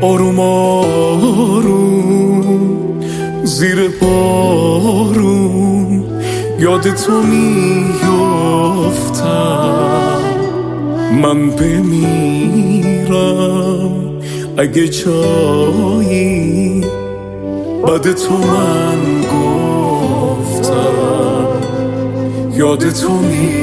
آروم آروم زیر بارون یاد تو میافتم. من بمیرم اگه جایی بعد تو من گفتم یاد تو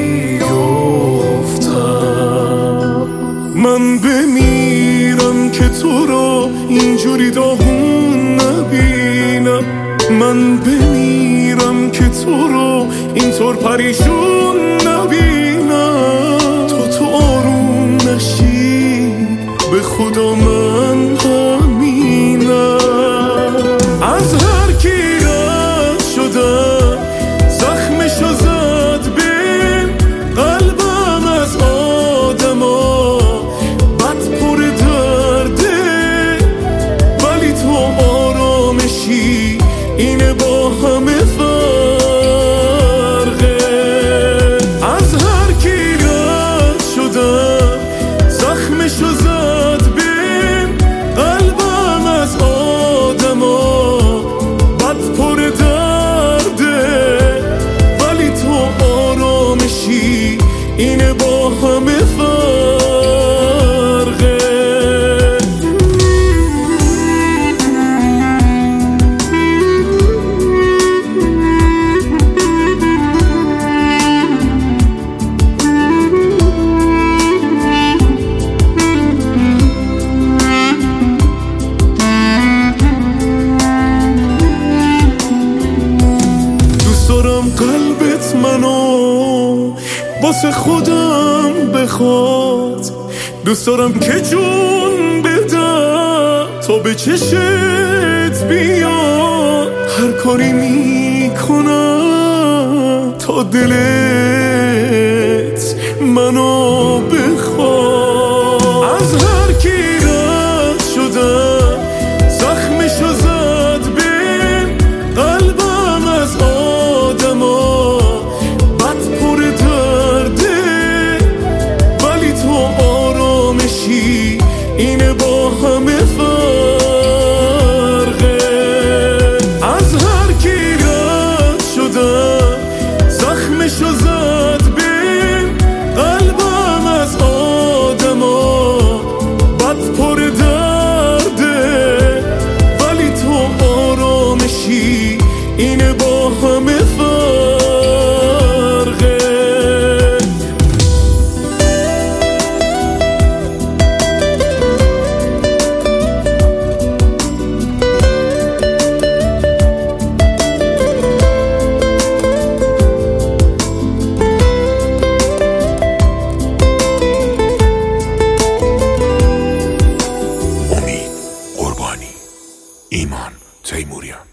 میافتم. من بمیرم که تو رو اینجوری داغون نبینم. من بمیرم که تو رو اینطور پریشون نبینم. تو آروم نشی به خدا من همینم. از هر کی رد شدم زخمشو زد بین قلبم. از آدما بد پر درده ولی تو آرامشی اینه با همه فرقه. از هر کی رد شدم زخمشو زد بین قلبم. از آدما بد پر درده ولی تو آرامشی اینه با همه فرقه. قلبت منو واسه خودم بخواد. دوست دارم که جون بدم تا به چشت بیاد. هر کاری میکنم تا دلت منو بخواد. از هر کی رد شدم زخمشو زد بین قلبم. از آدما بد پر درده ولی تو آرامشی اینه با همه فرقه. از هر کی رد شدم زخمشو زد بین قلبم. از آدما بد پر درده ولی تو آرامشی اینه با همه فرقه. امید قربانی، ایمان تیموریان.